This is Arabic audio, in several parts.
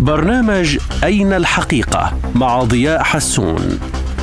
برنامج أين الحقيقة مع ضياء حسون.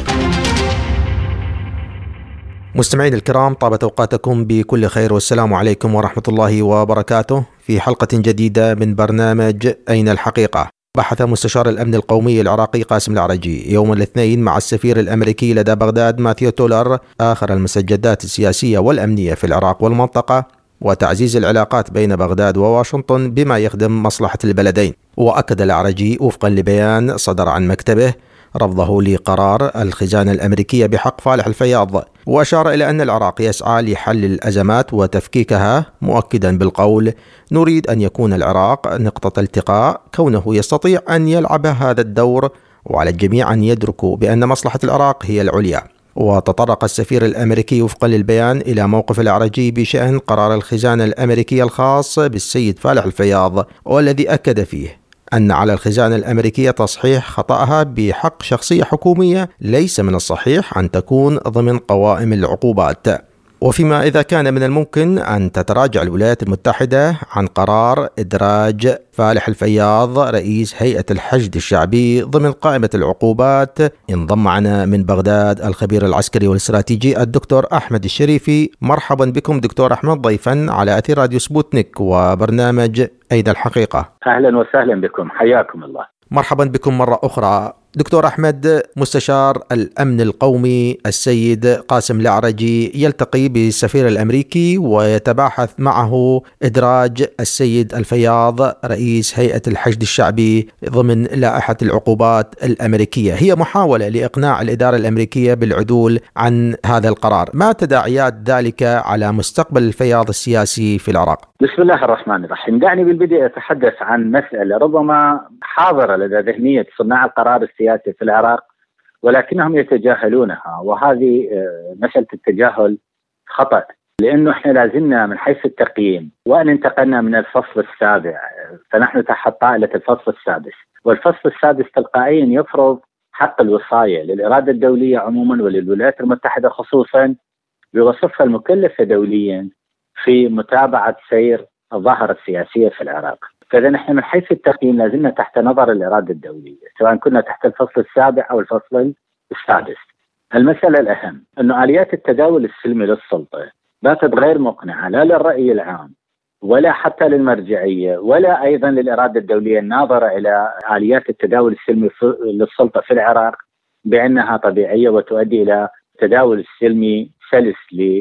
مستمعين الكرام، طابت أوقاتكم بكل خير والسلام عليكم ورحمة الله وبركاته. في حلقة جديدة من برنامج أين الحقيقة. بحث مستشار الأمن القومي العراقي قاسم العرجي يوم الاثنين مع السفير الأمريكي لدى بغداد ماثيو تولر آخر المستجدات السياسية والأمنية في العراق والمنطقة وتعزيز العلاقات بين بغداد وواشنطن بما يخدم مصلحة البلدين. وأكد العرجي وفقا لبيان صدر عن مكتبه رفضه لقرار الخزانة الأمريكية بحق فالح الفياض، وأشار إلى أن العراق يسعى لحل الأزمات وتفكيكها، مؤكدا بالقول: نريد أن يكون العراق نقطة التقاء كونه يستطيع أن يلعب هذا الدور، وعلى الجميع أن يدركوا بأن مصلحة العراق هي العليا. وتطرق السفير الأمريكي وفقا للبيان إلى موقف العرجي بشأن قرار الخزانة الأمريكية الخاص بالسيد فالح الفياض، والذي أكد فيه أن على الخزانة الأمريكية تصحيح خطأها بحق شخصية حكومية ليس من الصحيح أن تكون ضمن قوائم العقوبات، وفيما إذا كان من الممكن أن تتراجع الولايات المتحدة عن قرار إدراج فالح الفياض رئيس هيئة الحشد الشعبي ضمن قائمة العقوبات. انضم معنا من بغداد الخبير العسكري والاستراتيجي الدكتور أحمد الشريفي. مرحبا بكم دكتور أحمد ضيفا على أثير راديو سبوتنيك وبرنامج أين الحقيقة. أهلا وسهلا بكم، حياكم الله. مرحبا بكم مرة أخرى. دكتور أحمد، مستشار الأمن القومي السيد قاسم العرجي يلتقي بالسفير الأمريكي ويتباحث معه إدراج السيد الفياض رئيس هيئة الحشد الشعبي ضمن لائحة العقوبات الأمريكية. هي محاولة لإقناع الإدارة الأمريكية بالعدول عن هذا القرار. ما تداعيات ذلك على مستقبل الفياض السياسي في العراق؟ بسم الله الرحمن الرحيم. دعني بالبداية أتحدث عن مسألة ربما حاضرة لدى ذهنية صناع القرار السياسي في العراق ولكنهم يتجاهلونها، وهذه مسألة التجاهل خطأ، لأنه إحنا لازلنا من حيث التقييم، وأن انتقلنا من الفصل السابع فنحن تحت طائلة الفصل السادس، والفصل السادس تلقائيا يفرض حق الوصاية للإرادة الدولية عموما وللولايات المتحدة خصوصا بوصفها المكلفة دوليا في متابعة سير الظاهرة السياسية في العراق. فإذا نحن من حيث التقييم لازلنا تحت نظر الإرادة الدولية سواء كنا تحت الفصل السابع أو الفصل السادس. المسألة الأهم أن آليات التداول السلمي للسلطة باتت غير مقنعة لا للرأي العام ولا حتى للمرجعية ولا أيضا للإرادة الدولية الناظرة إلى آليات التداول السلمي للسلطة في العراق بأنها طبيعية وتؤدي إلى تداول السلمي سلس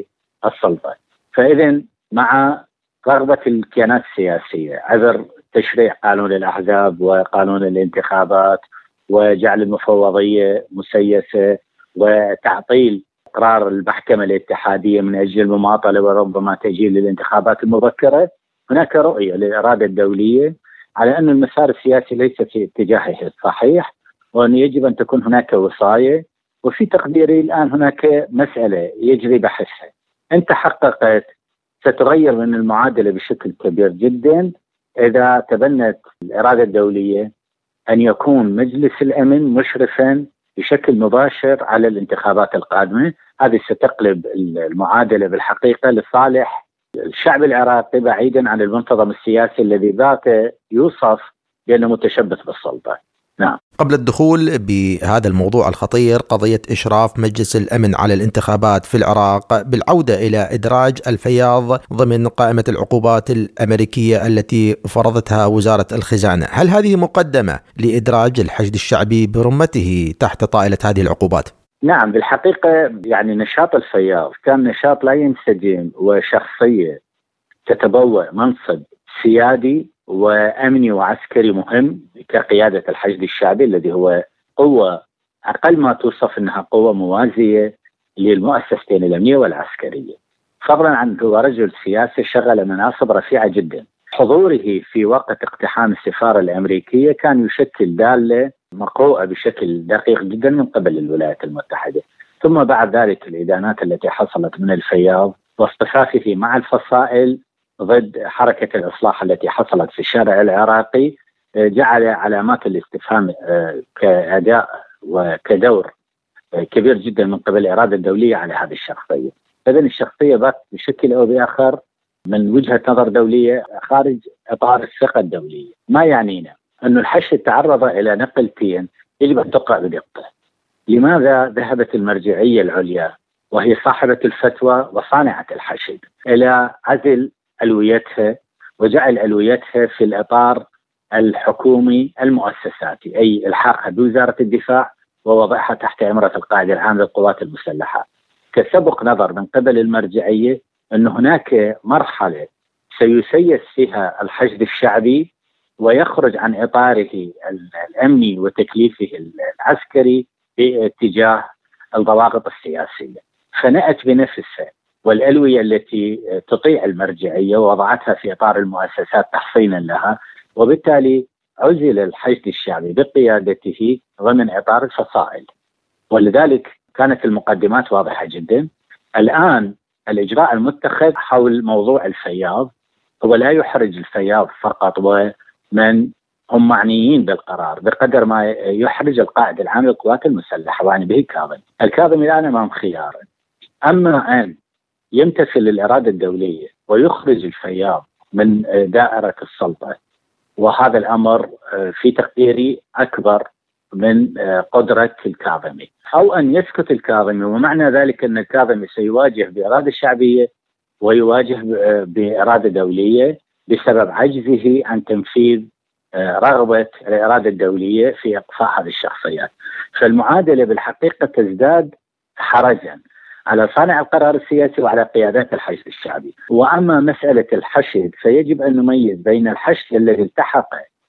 للسلطة. فإذا مع رغبة الكيانات السياسية عبر تشريع قانون الأحزاب وقانون الانتخابات وجعل المفوضية مسيسة وتعطيل قرار المحكمة الاتحادية من أجل المماطلة وربما تأجيل الانتخابات المبكرة، هناك رؤية للإرادة الدولية على أن المسار السياسي ليس في اتجاهه الصحيح وأن يجب أن تكون هناك وصاية. وفي تقديري الآن هناك مسألة يجري بحثها، إن تحققت ستغير من المعادلة بشكل كبير جدا إذا تبنت الإرادة الدولية أن يكون مجلس الأمن مشرفا بشكل مباشر على الانتخابات القادمة. هذه ستقلب المعادلة بالحقيقة لصالح الشعب العراقي بعيدا عن المنتظم السياسي الذي ذاته يوصف بأنه متشبث بالسلطة. نعم. قبل الدخول بهذا الموضوع الخطير، قضية إشراف مجلس الأمن على الانتخابات في العراق بالعودة إلى إدراج الفياض ضمن قائمة العقوبات الأمريكية التي فرضتها وزارة الخزانة، هل هذه مقدمة لإدراج الحشد الشعبي برمته تحت طائلة هذه العقوبات؟ نعم، بالحقيقة يعني نشاط الفياض كان نشاط لا ينسجم وشخصية تتبوأ منصب سيادي وأمني وعسكري مهم كقيادة الحشد الشعبي الذي هو قوة أقل ما توصف أنها قوة موازية للمؤسستين الأمنية والعسكرية. فضلا عن هو رجل سياسي شغل مناصب رفيعة جدا. حضوره في وقت اقتحام السفارة الأمريكية كان يشكل دالة مقروءة بشكل دقيق جدا من قبل الولايات المتحدة. ثم بعد ذلك الإدانات التي حصلت من الفياض واصطفافه مع الفصائل ضد حركة الإصلاح التي حصلت في الشارع العراقي جعل علامات الاستفهام كأداء وكدور كبير جدا من قبل الإرادة الدولية على هذه الشخصية. إذن الشخصية بات بشكل أو بآخر من وجهة نظر دولية خارج إطار الثقة الدولية. ما يعنينا أن الحشد تعرض إلى نقلتين يجب أن تقرأ بدقة. لماذا ذهبت المرجعية العليا وهي صاحبة الفتوى وصانعة الحشد إلى عزل ألويتها وجعل ألويتها في الإطار الحكومي المؤسساتي، أي إلحاقها بوزارة الدفاع ووضعها تحت إمرة القائد العام للقوات المسلحة؟ كسبق نظر من قبل المرجعية أن هناك مرحلة سيسيس فيها الحشد الشعبي ويخرج عن إطاره الأمني وتكليفه العسكري باتجاه الضواغط السياسية، فنأت بنفسها والألوية التي تطيع المرجعية ووضعتها في إطار المؤسسات تحصينا لها، وبالتالي عزل الحشد الشعبي بقيادته ضمن إطار الفصائل. ولذلك كانت المقدمات واضحة جدا. الآن الإجراء المتخذ حول موضوع الفياض هو لا يحرج الفياض فقط ومن هم معنيين بالقرار بقدر ما يحرج القائد العام للقوات المسلحة، وعني به كاظم. الكاظم الآن أمام خيار: أما أن يمتثل الإرادة الدولية ويخرج الفياض من دائرة السلطة، وهذا الأمر في تقديري أكبر من قدرة الكاظمي، أو أن يسكت الكاظمي، ومعنى ذلك أن الكاظمي سيواجه بإرادة شعبية ويواجه بإرادة دولية بسبب عجزه عن تنفيذ رغبة الإرادة الدولية في إقصاء هذه الشخصيات. فالمعادلة بالحقيقة تزداد حرجا على صانع القرار السياسي وعلى قيادات الحشد الشعبي. وأما مسألة الحشد فيجب أن نميز بين الحشد الذي التحق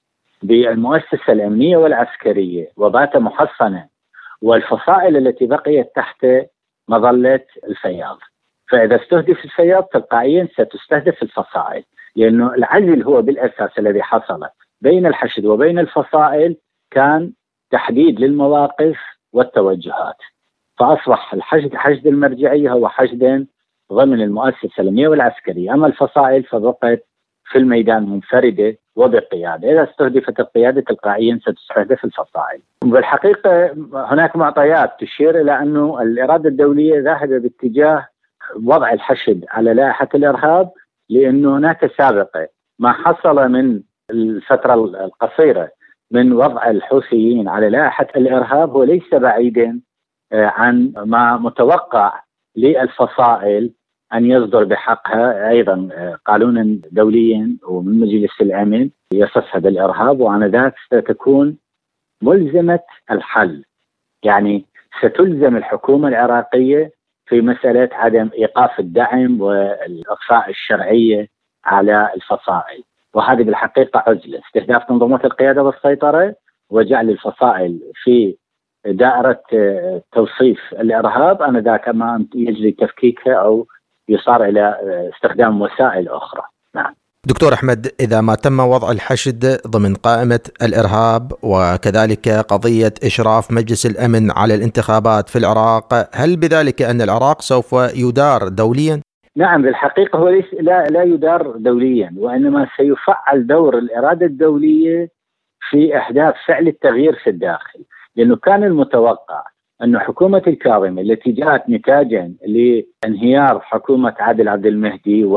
بالمؤسسة الأمنية والعسكرية وبات محصنا والفصائل التي بقيت تحت مظلة الفياض. فإذا استهدف الفياض تلقائيا ستستهدف الفصائل، لأنه العزل هو بالأساس الذي حصل بين الحشد وبين الفصائل كان تحديد للمواقف والتوجهات، فأصبح الحشد حشد المرجعية هو حشد ضمن المؤسسة الأمنية والعسكرية، أما الفصائل فبقت في الميدان منفردة وبقيادة. إذا استهدفت القيادة تلقائيا ستستهدف الفصائل. بالحقيقة هناك معطيات تشير إلى أنه الإرادة الدولية ذاهبة باتجاه وضع الحشد على لائحة الإرهاب، لأنه هناك سابقة ما حصل من الفترة القصيرة من وضع الحوثيين على لائحة الإرهاب هو ليس بعيدا عن ما متوقع للفصائل أن يصدر بحقها أيضا قانونا دوليا ومن مجلس الأمن يصفها بالإرهاب، وآنذاك ستكون ملزمة الحل. يعني ستلزم الحكومة العراقية في مسألة عدم إيقاف الدعم والإقصاء الشرعية على الفصائل، وهذه بالحقيقة عزلة استهداف منظومات القيادة والسيطرة وجعل الفصائل في دائرة توصيف الإرهاب، آنذاك ما يجري تفكيكها أو يصار إلى استخدام وسائل أخرى. نعم دكتور أحمد، إذا ما تم وضع الحشد ضمن قائمة الإرهاب وكذلك قضية إشراف مجلس الأمن على الانتخابات في العراق، هل بذلك أن العراق سوف يدار دوليا؟ نعم بالحقيقة هو لا يدار دوليا، وإنما سيفعل دور الإرادة الدولية في إحداث فعل التغيير في الداخل. لأنه كان المتوقع أن حكومة الكاظمي التي جاءت نتاجا لانهيار حكومة عادل عبد المهدي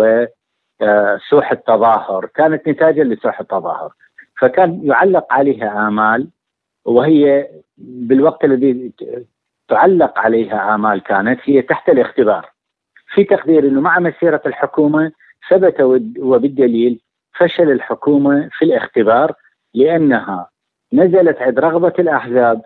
وسوح التظاهر كانت نتاجا لسوح التظاهر، فكان يعلق عليها آمال، وهي بالوقت الذي تعلق عليها آمال كانت هي تحت الاختبار. في تقدير أنه مع مسيرة الحكومة ثبت وبالدليل فشل الحكومة في الاختبار، لأنها نزلت عند رغبة الأحزاب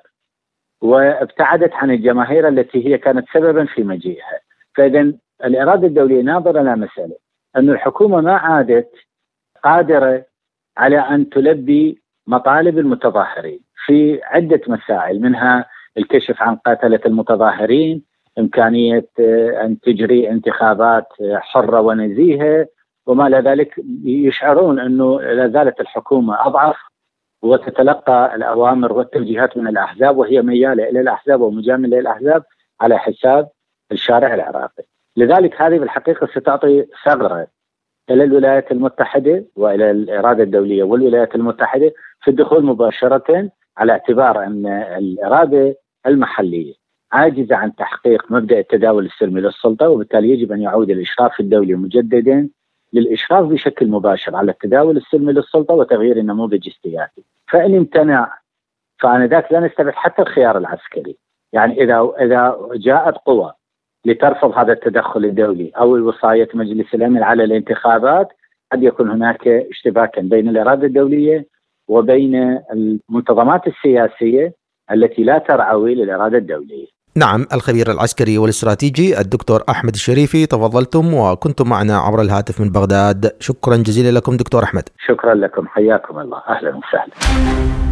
وابتعدت عن الجماهير التي هي كانت سببا في مجيئها. فإذا الإرادة الدولية ناظرة إلى مسألة أن الحكومة ما عادت قادرة على أن تلبي مطالب المتظاهرين في عدة مسائل، منها الكشف عن قتلة المتظاهرين، إمكانية أن تجري انتخابات حرة ونزيهة وما إلى ذلك. يشعرون أنه لا زالت الحكومة أضعف وتتلقى الأوامر والتوجيهات من الأحزاب، وهي ميالة إلى الأحزاب ومجاملة للأحزاب على حساب الشارع العراقي. لذلك هذه بالحقيقة ستعطي ثغرة إلى الولايات المتحدة وإلى الإرادة الدولية والولايات المتحدة في الدخول مباشرة، على اعتبار أن الإرادة المحلية عاجزة عن تحقيق مبدأ التداول السلمي للسلطة، وبالتالي يجب أن يعود الإشراف الدولي مجددا للإشراف بشكل مباشر على التداول السلمي للسلطة وتغيير النموذج السياسي. فإن امتنع فآنذاك لا نستبعد حتى الخيار العسكري. يعني إذا جاءت قوى لترفض هذا التدخل الدولي أو وصاية مجلس الأمن على الانتخابات، قد يكون هناك اشتباكا بين الإرادة الدولية وبين المنتظمات السياسية التي لا ترعوي للإرادة الدولية. نعم، الخبير العسكري والاستراتيجي الدكتور أحمد الشريفي، تفضلتم وكنتم معنا عبر الهاتف من بغداد. شكرا جزيلا لكم دكتور أحمد. شكرا لكم، حياكم الله، أهلا وسهلا.